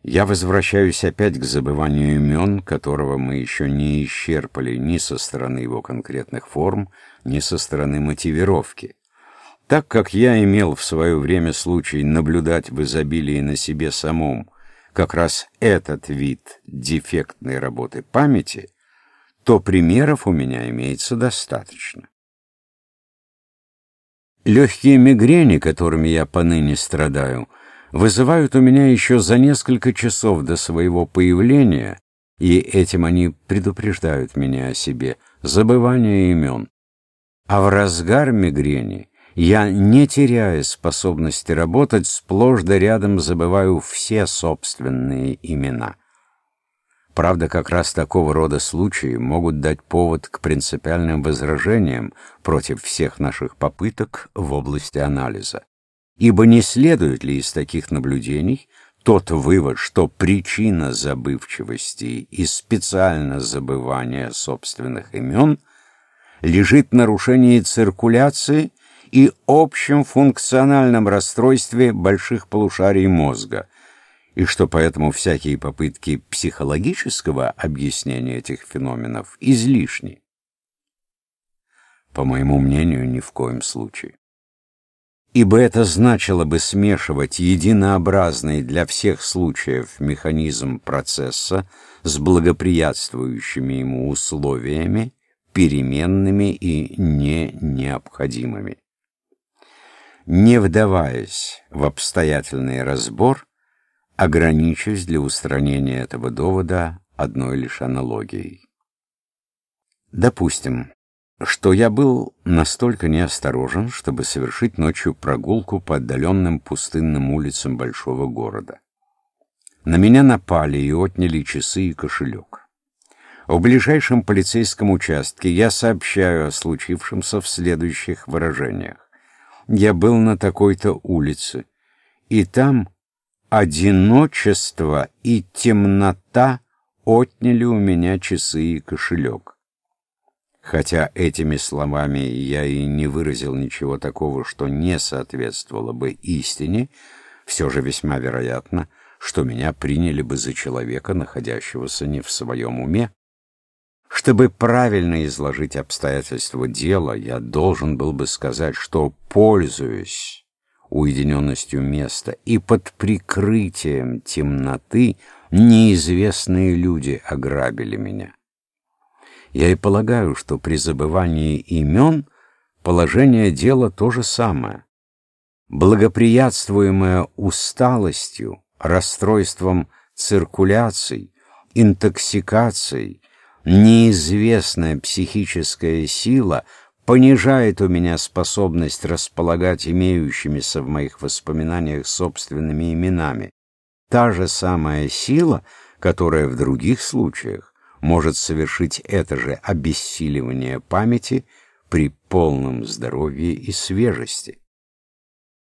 Я возвращаюсь опять к забыванию имен, которого мы еще не исчерпали ни со стороны его конкретных форм, ни со стороны мотивировки. Так как я имел в свое время случай наблюдать в изобилии на себе самом как раз этот вид дефектной работы памяти, то примеров у меня имеется достаточно. Легкие мигрени, которыми я поныне страдаю, вызывают у меня еще за несколько часов до своего появления, и этим они предупреждают меня о себе, забывание имен. А в разгар мигрени я, не теряя способности работать, сплошь да рядом забываю все собственные имена. Правда, как раз такого рода случаи могут дать повод к принципиальным возражениям против всех наших попыток в области анализа. Ибо не следует ли из таких наблюдений тот вывод, что причина забывчивости и специально забывания собственных имен лежит в нарушении циркуляции и общем функциональном расстройстве больших полушарий мозга, и что поэтому всякие попытки психологического объяснения этих феноменов излишни? По моему мнению, ни в коем случае. Ибо это значило бы смешивать единообразный для всех случаев механизм процесса с благоприятствующими ему условиями, переменными и необходимыми. Не вдаваясь в обстоятельный разбор, ограничусь для устранения этого довода одной лишь аналогией. Допустим, что я был настолько неосторожен, чтобы совершить ночью прогулку по отдаленным пустынным улицам большого города. На меня напали и отняли часы и кошелек. В ближайшем полицейском участке я сообщаю о случившемся в следующих выражениях. Я был на такой-то улице, и там одиночество и темнота отняли у меня часы и кошелек. Хотя этими словами я и не выразил ничего такого, что не соответствовало бы истине, все же весьма вероятно, что меня приняли бы за человека, находящегося не в своем уме. Чтобы правильно изложить обстоятельства дела, я должен был бы сказать, что, пользуясь уединенностью места и под прикрытием темноты, неизвестные люди ограбили меня. Я и полагаю, что при забывании имен положение дела то же самое. Благоприятствуемое усталостью, расстройством циркуляций, интоксикацией, неизвестная психическая сила понижает у меня способность располагать имеющимися в моих воспоминаниях собственными именами. Та же самая сила, которая в других случаях может совершить это же обессиливание памяти при полном здоровье и свежести.